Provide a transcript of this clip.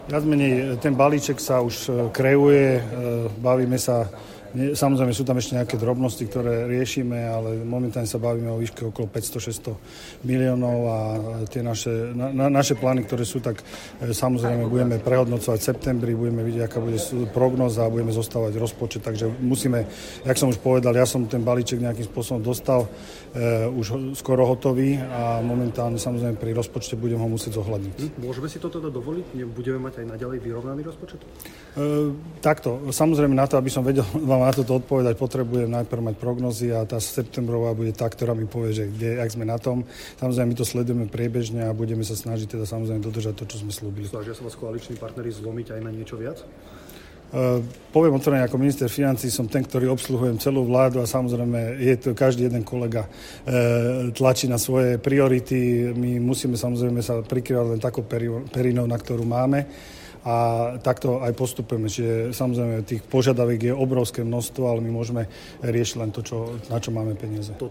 Viac menej ten balíček sa už kreuje, bavíme sa, samozrejme sú tam ešte nejaké drobnosti, ktoré riešime, ale momentálne sa bavíme o výške okolo 500-600 miliónov a tie naše plány, ktoré sú, tak samozrejme budeme prehodnocovať v septembri, budeme vidieť, aká bude prognóza a budeme zostávať rozpočet, takže musíme, jak som už povedal, ja som ten balíček nejakým spôsobom dostal už skoro hotový a momentálne samozrejme pri rozpočte budem ho musieť zohľadniť. Môžeme si to teda dovoliť? Budeme mať aj naďalej vyrovnaný rozpočet? Takto, samozrejme na to, aby som vedel vám na toto odpovedať, potrebujem najprv mať prognozy a tá septembrová bude tá, ktorá mi povie, že jak sme na tom. Samozrejme my to sledujeme priebežne a budeme sa snažiť teda samozrejme dodržať to, čo sme slúbili. Snažia sa vás koaliční partneri zlomiť aj na niečo viac? Poviem otvorene, ako minister financií som ten, ktorý obsluhujem celú vládu a samozrejme je to každý jeden kolega tlačí na svoje priority. My musíme samozrejme sa prikryvať len takou perinou, na ktorú máme a takto aj postupujeme. Čiže samozrejme tých požiadaviek je obrovské množstvo, ale my môžeme riešiť len to, na čo máme peniaze.